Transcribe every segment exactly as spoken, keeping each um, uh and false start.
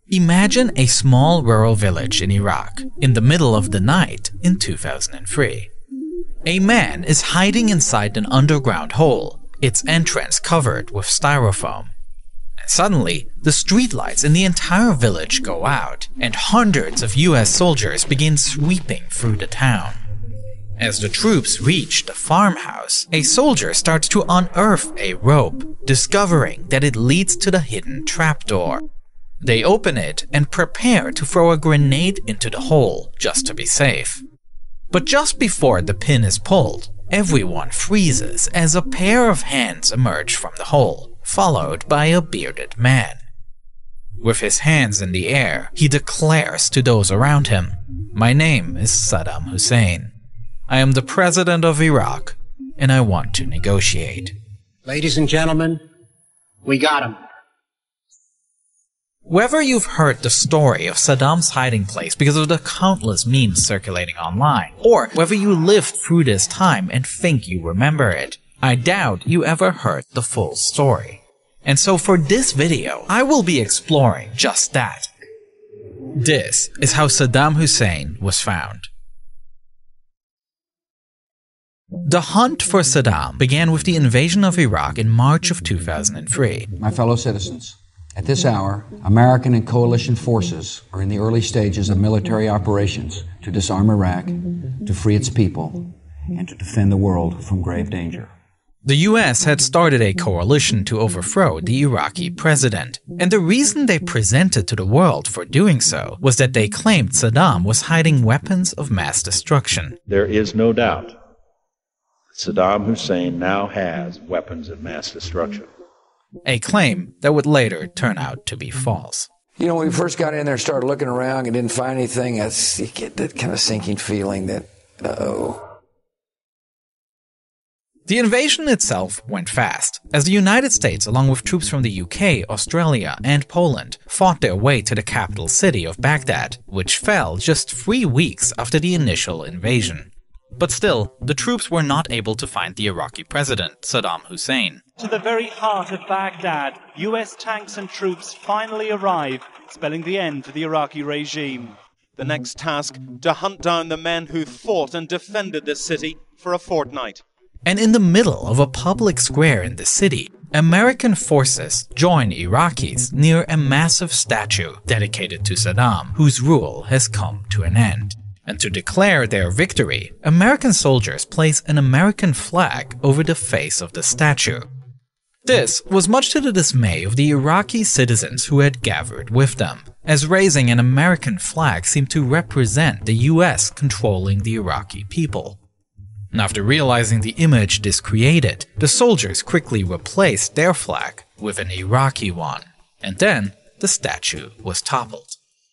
Imagine a small rural village in Iraq in the middle of the night in two thousand three. A man is hiding inside an underground hole, its entrance covered with styrofoam. And suddenly, the streetlights in the entire village go out, and hundreds of U S soldiers begin sweeping through the town. As the troops reach the farmhouse, a soldier starts to unearth a rope, discovering that it leads to the hidden trapdoor. They open it and prepare to throw a grenade into the hole just to be safe. But just before the pin is pulled, everyone freezes as a pair of hands emerge from the hole, followed by a bearded man. With his hands in the air, he declares to those around him, "My name is Saddam Hussein. I am the president of Iraq, and I want to negotiate." Ladies and gentlemen, we got him. Whether you've heard the story of Saddam's hiding place because of the countless memes circulating online, or whether you lived through this time and think you remember it, I doubt you ever heard the full story. And so for this video, I will be exploring just that. This is how Saddam Hussein was found. The hunt for Saddam began with the invasion of Iraq in March of two thousand three. My fellow citizens, at this hour, American and coalition forces are in the early stages of military operations to disarm Iraq, to free its people, and to defend the world from grave danger. The U S had started a coalition to overthrow the Iraqi president, and the reason they presented to the world for doing so was that they claimed Saddam was hiding weapons of mass destruction. There is no doubt that Saddam Hussein now has weapons of mass destruction. A claim that would later turn out to be false. You know, when we first got in there and started looking around and didn't find anything, that's, you get that kind of sinking feeling that, uh-oh. The invasion itself went fast, as the United States, along with troops from the U K, Australia, and Poland, fought their way to the capital city of Baghdad, which fell just three weeks after the initial invasion. But still, the troops were not able to find the Iraqi president, Saddam Hussein. To the very heart of Baghdad, U S tanks and troops finally arrive, spelling the end to the Iraqi regime. The next task, to hunt down the men who fought and defended this city for a fortnight. And in the middle of a public square in the city, American forces join Iraqis near a massive statue dedicated to Saddam, whose rule has come to an end. And to declare their victory, American soldiers place an American flag over the face of the statue. This was much to the dismay of the Iraqi citizens who had gathered with them, as raising an American flag seemed to represent the U S controlling the Iraqi people. After realizing the image this created, the soldiers quickly replaced their flag with an Iraqi one, and then the statue was toppled.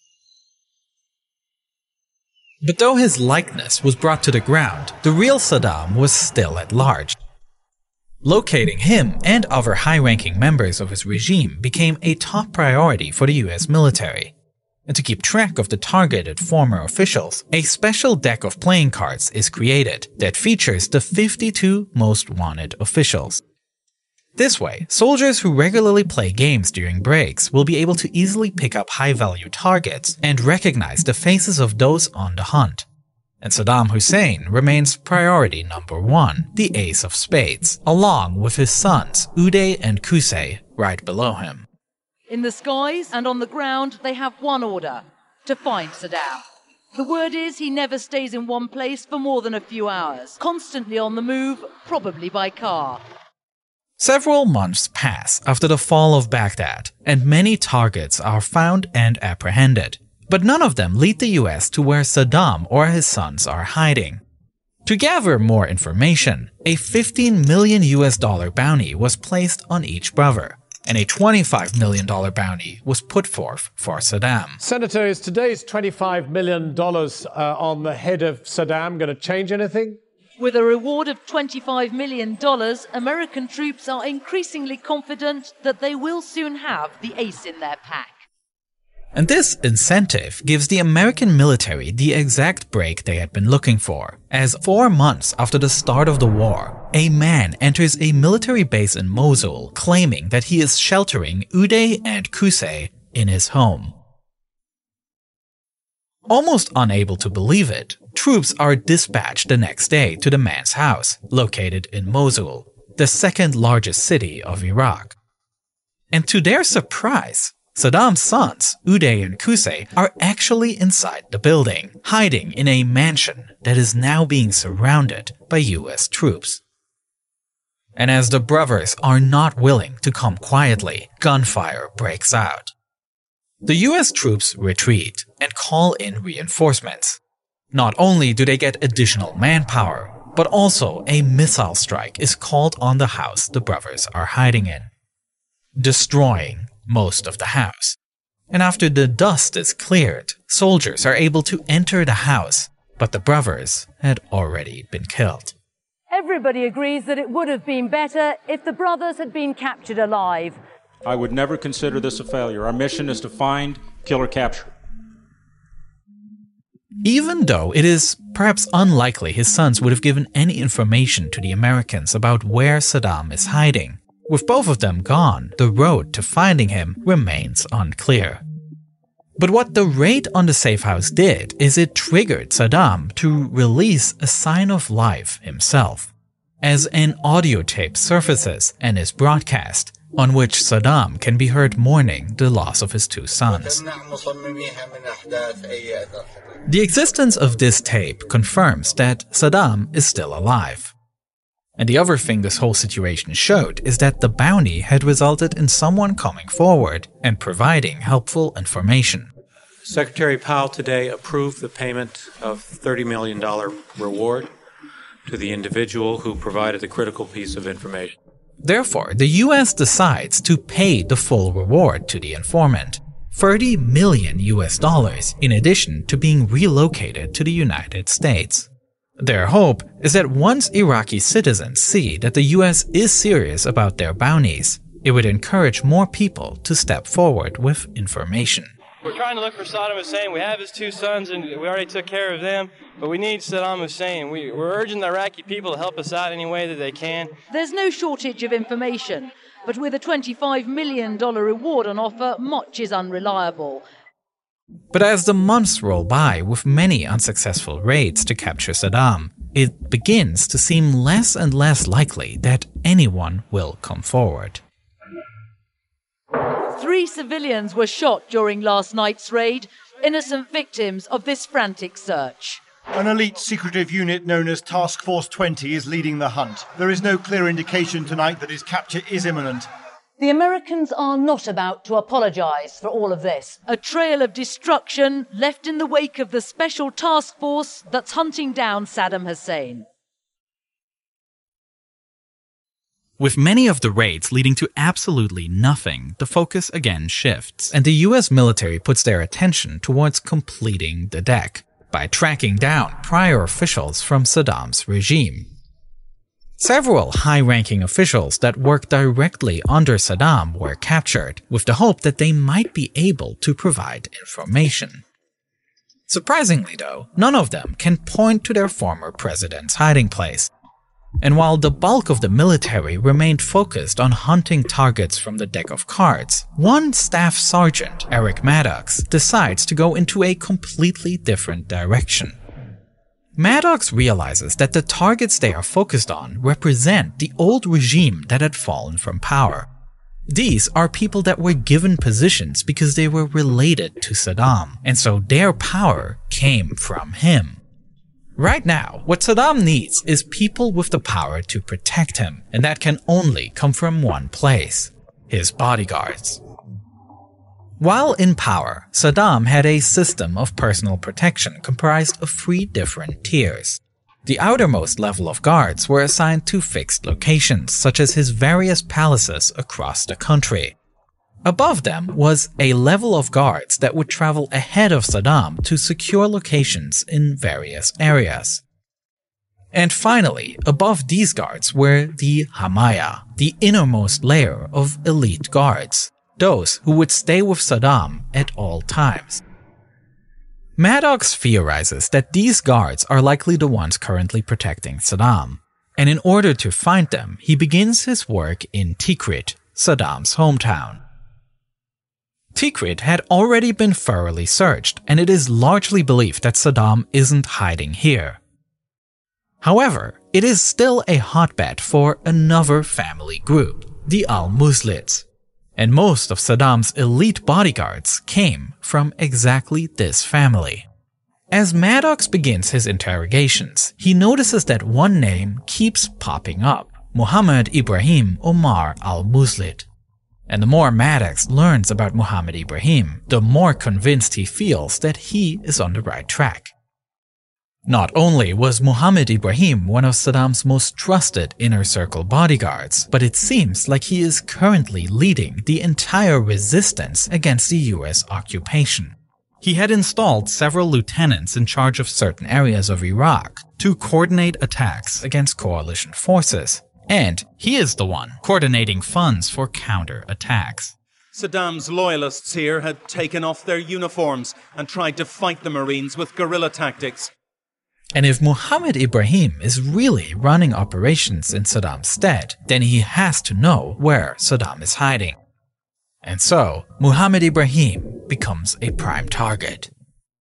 But though his likeness was brought to the ground, the real Saddam was still at large. Locating him and other high-ranking members of his regime became a top priority for the U S military. And to keep track of the targeted former officials, a special deck of playing cards is created that features the fifty-two most wanted officials. This way, soldiers who regularly play games during breaks will be able to easily pick up high-value targets and recognize the faces of those on the hunt. And Saddam Hussein remains priority number one, the ace of spades, along with his sons Uday and Qusay right below him. In the skies and on the ground, they have one order: to find Saddam. The word is he never stays in one place for more than a few hours, constantly on the move, probably by car. Several months pass after the fall of Baghdad, and many targets are found and apprehended. But none of them lead the U S to where Saddam or his sons are hiding. To gather more information, a fifteen million U S dollar bounty was placed on each brother, and a twenty-five million dollar bounty was put forth for Saddam. Senator, is today's twenty-five million dollars uh, on the head of Saddam going to change anything? With a reward of twenty-five million dollars, American troops are increasingly confident that they will soon have the ace in their pack. And this incentive gives the American military the exact break they had been looking for, as four months after the start of the war, a man enters a military base in Mosul claiming that he is sheltering Uday and Qusay in his home. Almost unable to believe it, troops are dispatched the next day to the man's house, located in Mosul, the second largest city of Iraq. And to their surprise, Saddam's sons, Uday and Qusay, are actually inside the building, hiding in a mansion that is now being surrounded by U S troops. And as the brothers are not willing to come quietly, gunfire breaks out. The U S troops retreat and call in reinforcements. Not only do they get additional manpower, but also a missile strike is called on the house the brothers are hiding in, destroying most of the house. And after the dust is cleared, soldiers are able to enter the house, but the brothers had already been killed. Everybody agrees that it would have been better if the brothers had been captured alive. I would never consider this a failure. Our mission is to find, kill, or capture. Even though it is perhaps unlikely his sons would have given any information to the Americans about where Saddam is hiding, with both of them gone, the road to finding him remains unclear. But what the raid on the safe house did is it triggered Saddam to release a sign of life himself, as an audio tape surfaces and is broadcast, on which Saddam can be heard mourning the loss of his two sons. The existence of this tape confirms that Saddam is still alive. And the other thing this whole situation showed is that the bounty had resulted in someone coming forward and providing helpful information. Secretary Powell today approved the payment of thirty million dollars reward to the individual who provided the critical piece of information. Therefore, the U S decides to pay the full reward to the informant, thirty million U S dollars, in addition to being relocated to the United States. Their hope is that once Iraqi citizens see that the U S is serious about their bounties, it would encourage more people to step forward with information. We're trying to look for Saddam Hussein. We have his two sons and we already took care of them, but we need Saddam Hussein. We, we're urging the Iraqi people to help us out any way that they can. There's no shortage of information, but with a twenty-five million dollars reward on offer, much is unreliable. But as the months roll by with many unsuccessful raids to capture Saddam, it begins to seem less and less likely that anyone will come forward. Three civilians were shot during last night's raid, innocent victims of this frantic search. An elite secretive unit known as Task Force twenty is leading the hunt. There is no clear indication tonight that his capture is imminent. The Americans are not about to apologise for all of this. A trail of destruction left in the wake of the special task force that's hunting down Saddam Hussein. With many of the raids leading to absolutely nothing, the focus again shifts, and the U S military puts their attention towards completing the deck by tracking down prior officials from Saddam's regime. Several high-ranking officials that worked directly under Saddam were captured, with the hope that they might be able to provide information. Surprisingly though, none of them can point to their former president's hiding place. And while the bulk of the military remained focused on hunting targets from the deck of cards, one staff sergeant, Eric Maddox, decides to go into a completely different direction. Maddox realizes that the targets they are focused on represent the old regime that had fallen from power. These are people that were given positions because they were related to Saddam, and so their power came from him. Right now, what Saddam needs is people with the power to protect him, and that can only come from one place: his bodyguards. While in power, Saddam had a system of personal protection comprised of three different tiers. The outermost level of guards were assigned to fixed locations, such as his various palaces across the country. Above them was a level of guards that would travel ahead of Saddam to secure locations in various areas. And finally, above these guards were the Hamaya, the innermost layer of elite guards, those who would stay with Saddam at all times. Maddox theorizes that these guards are likely the ones currently protecting Saddam, and in order to find them, he begins his work in Tikrit, Saddam's hometown. Tikrit had already been thoroughly searched, and it is largely believed that Saddam isn't hiding here. However, it is still a hotbed for another family group, the Al-Muslids, and most of Saddam's elite bodyguards came from exactly this family. As Maddox begins his interrogations, he notices that one name keeps popping up, Muhammad Ibrahim Omar al-Muslid. And the more Maddox learns about Muhammad Ibrahim, the more convinced he feels that he is on the right track. Not only was Muhammad Ibrahim one of Saddam's most trusted inner circle bodyguards, but it seems like he is currently leading the entire resistance against the U S occupation. He had installed several lieutenants in charge of certain areas of Iraq to coordinate attacks against coalition forces, and he is the one coordinating funds for counter-attacks. Saddam's loyalists here had taken off their uniforms and tried to fight the Marines with guerrilla tactics. And if Muhammad Ibrahim is really running operations in Saddam's stead, then he has to know where Saddam is hiding. And so, Muhammad Ibrahim becomes a prime target.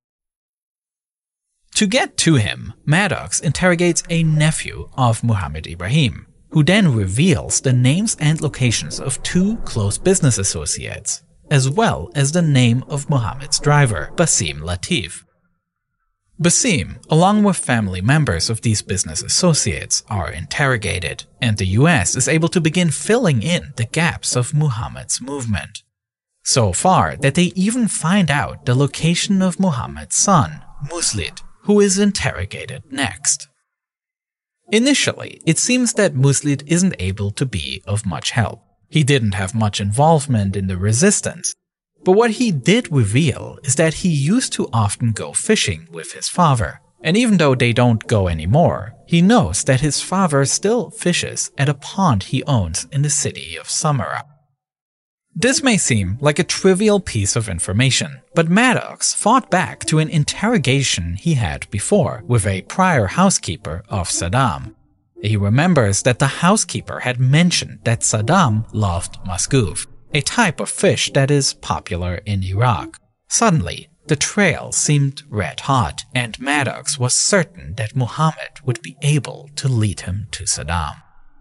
To get to him, Maddox interrogates a nephew of Muhammad Ibrahim, who then reveals the names and locations of two close business associates, as well as the name of Muhammad's driver, Basim Latif. Basim, along with family members of these business associates, are interrogated, and the U S is able to begin filling in the gaps of Muhammad's movement. So far that they even find out the location of Muhammad's son, Muslid, who is interrogated next. Initially, it seems that Muslid isn't able to be of much help. He didn't have much involvement in the resistance. But what he did reveal is that he used to often go fishing with his father, and even though they don't go anymore, he knows that his father still fishes at a pond he owns in the city of Samarra. This may seem like a trivial piece of information, but Maddox fought back to an interrogation he had before with a prior housekeeper of Saddam. He remembers that the housekeeper had mentioned that Saddam loved masgouf, a type of fish that is popular in Iraq. Suddenly, the trail seemed red hot, and Maddox was certain that Muhammad would be able to lead him to Saddam.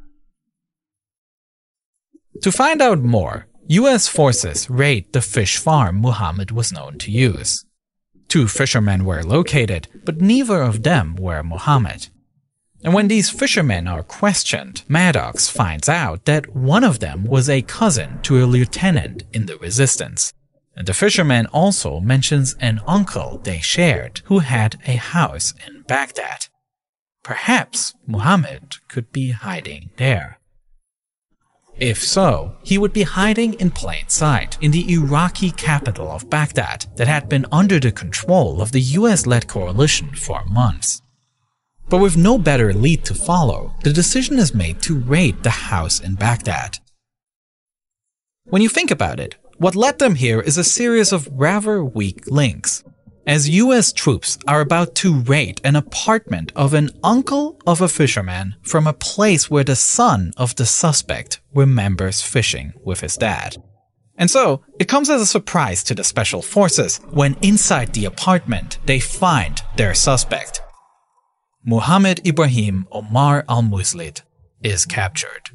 To find out more, U S forces raid the fish farm Muhammad was known to use. Two fishermen were located, but neither of them were Muhammad. And when these fishermen are questioned, Maddox finds out that one of them was a cousin to a lieutenant in the resistance. And the fisherman also mentions an uncle they shared who had a house in Baghdad. Perhaps Muhammad could be hiding there. If so, he would be hiding in plain sight in the Iraqi capital of Baghdad that had been under the control of the U S-led coalition for months. But with no better lead to follow, the decision is made to raid the house in Baghdad. When you think about it, what led them here is a series of rather weak links. As U S troops are about to raid an apartment of an uncle of a fisherman from a place where the son of the suspect remembers fishing with his dad. And so, it comes as a surprise to the special forces when inside the apartment they find their suspect. Muhammad Ibrahim Omar al-Muslid is captured.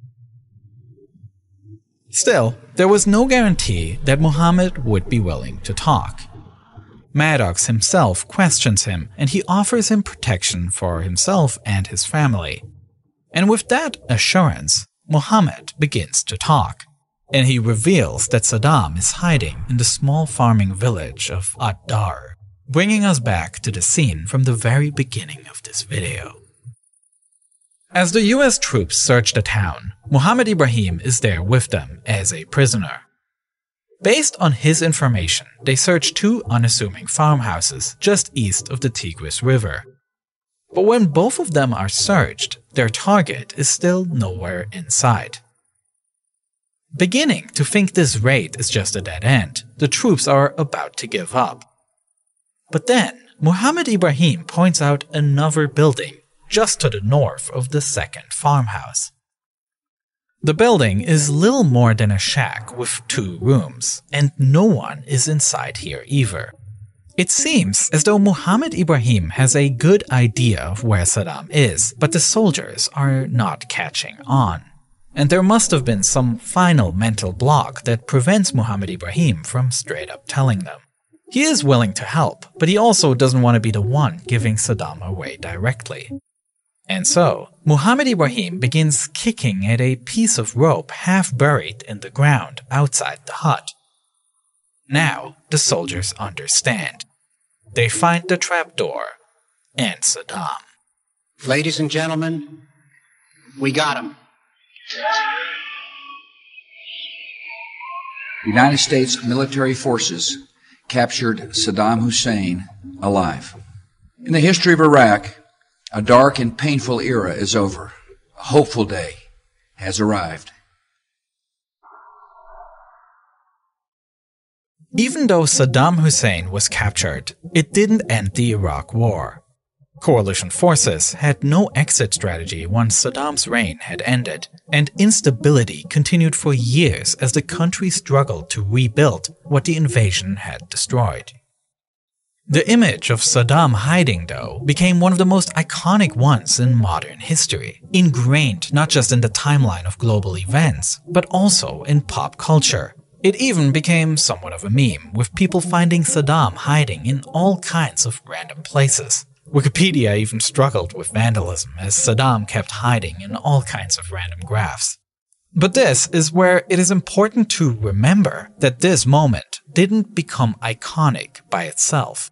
Still, there was no guarantee that Muhammad would be willing to talk. Maddox himself questions him, and he offers him protection for himself and his family. And with that assurance, Muhammad begins to talk, and he reveals that Saddam is hiding in the small farming village of Ad-Dar, bringing us back to the scene from the very beginning of this video. As the U S troops search the town, Muhammad Ibrahim is there with them as a prisoner. Based on his information, they search two unassuming farmhouses just east of the Tigris River. But when both of them are searched, their target is still nowhere in sight. Beginning to think this raid is just a dead end, the troops are about to give up. But then, Muhammad Ibrahim points out another building just to the north of the second farmhouse. The building is little more than a shack with two rooms, and no one is inside here either. It seems as though Mohammed Ibrahim has a good idea of where Saddam is, but the soldiers are not catching on. And there must have been some final mental block that prevents Mohammed Ibrahim from straight up telling them. He is willing to help, but he also doesn't want to be the one giving Saddam away directly. And so, Mohammed Ibrahim begins kicking at a piece of rope half buried in the ground outside the hut. Now, the soldiers understand. They find the trapdoor and Saddam. Ladies and gentlemen, we got him. United States military forces captured Saddam Hussein alive. In the history of Iraq, a dark and painful era is over. A hopeful day has arrived. Even though Saddam Hussein was captured, it didn't end the Iraq War. Coalition forces had no exit strategy once Saddam's reign had ended, and instability continued for years as the country struggled to rebuild what the invasion had destroyed. The image of Saddam hiding, though, became one of the most iconic ones in modern history, ingrained not just in the timeline of global events, but also in pop culture. It even became somewhat of a meme, with people finding Saddam hiding in all kinds of random places. Wikipedia even struggled with vandalism, as Saddam kept hiding in all kinds of random graphs. But this is where it is important to remember that this moment didn't become iconic by itself.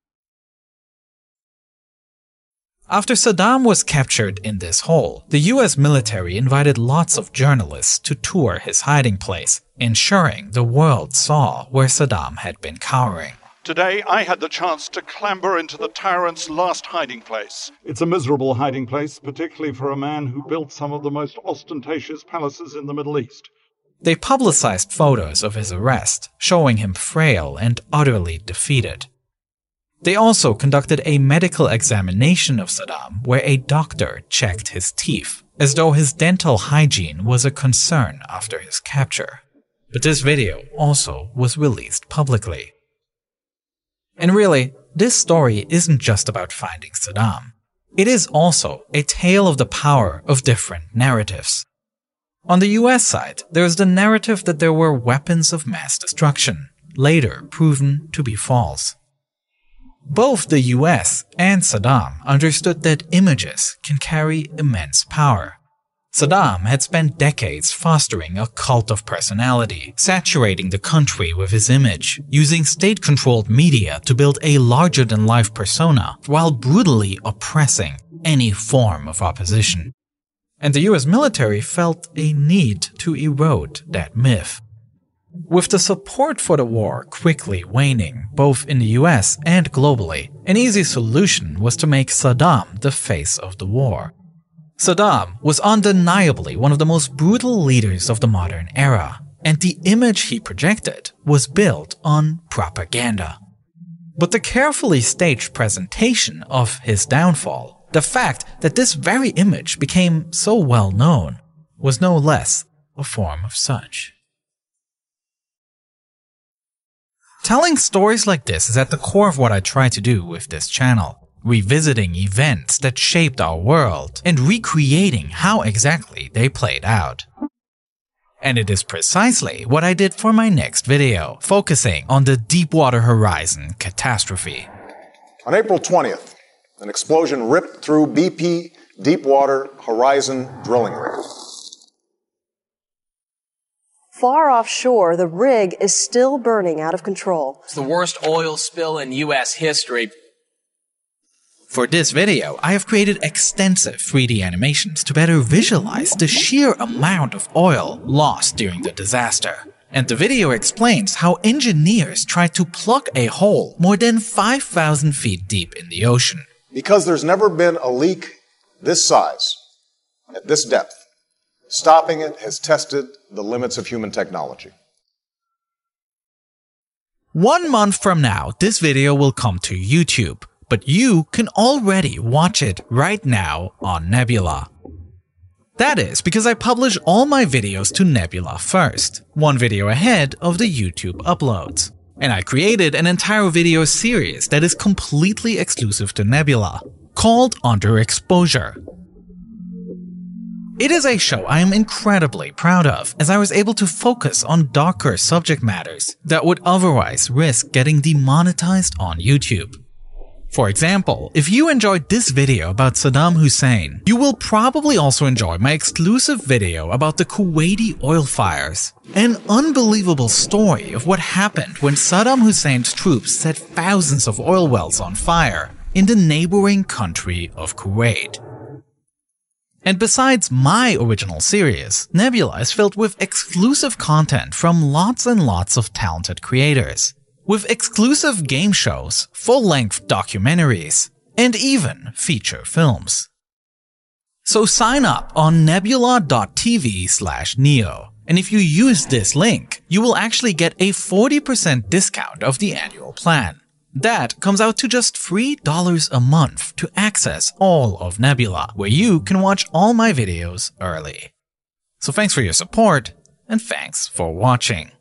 After Saddam was captured in this hole, the U S military invited lots of journalists to tour his hiding place, ensuring the world saw where Saddam had been cowering. Today, I had the chance to clamber into the tyrant's last hiding place. It's a miserable hiding place, particularly for a man who built some of the most ostentatious palaces in the Middle East. They publicized photos of his arrest, showing him frail and utterly defeated. They also conducted a medical examination of Saddam where a doctor checked his teeth, as though his dental hygiene was a concern after his capture. But this video also was released publicly. And really, this story isn't just about finding Saddam. It is also a tale of the power of different narratives. On the U S side, there is the narrative that there were weapons of mass destruction, later proven to be false. Both the U S and Saddam understood that images can carry immense power. Saddam had spent decades fostering a cult of personality, saturating the country with his image, using state-controlled media to build a larger-than-life persona while brutally oppressing any form of opposition. And the U S military felt a need to erode that myth. With the support for the war quickly waning, both in the U S and globally, an easy solution was to make Saddam the face of the war. Saddam was undeniably one of the most brutal leaders of the modern era, and the image he projected was built on propaganda. But the carefully staged presentation of his downfall, the fact that this very image became so well known, was no less a form of such. Telling stories like this is at the core of what I try to do with this channel. Revisiting events that shaped our world and recreating how exactly they played out. And it is precisely what I did for my next video, focusing on the Deepwater Horizon catastrophe. On April twentieth, an explosion ripped through B P Deepwater Horizon drilling rig. Far offshore, the rig is still burning out of control. It's the worst oil spill in U S history. For this video, I have created extensive three D animations to better visualize the sheer amount of oil lost during the disaster. And the video explains how engineers tried to plug a hole more than five thousand feet deep in the ocean. Because there's never been a leak this size, at this depth, stopping it has tested the limits of human technology. One month from now, this video will come to YouTube. But you can already watch it right now on Nebula. That is because I publish all my videos to Nebula first, one video ahead of the YouTube uploads. And I created an entire video series that is completely exclusive to Nebula, called Underexposure. It is a show I am incredibly proud of, as I was able to focus on darker subject matters that would otherwise risk getting demonetized on YouTube. For example, if you enjoyed this video about Saddam Hussein, you will probably also enjoy my exclusive video about the Kuwaiti oil fires, an unbelievable story of what happened when Saddam Hussein's troops set thousands of oil wells on fire in the neighboring country of Kuwait. And besides my original series, Nebula is filled with exclusive content from lots and lots of talented creators, with exclusive game shows, full-length documentaries, and even feature films. So sign up on nebula.tv slash neo, and if you use this link, you will actually get a forty percent discount of the annual plan. That comes out to just three dollars a month to access all of Nebula, where you can watch all my videos early. So thanks for your support, and thanks for watching.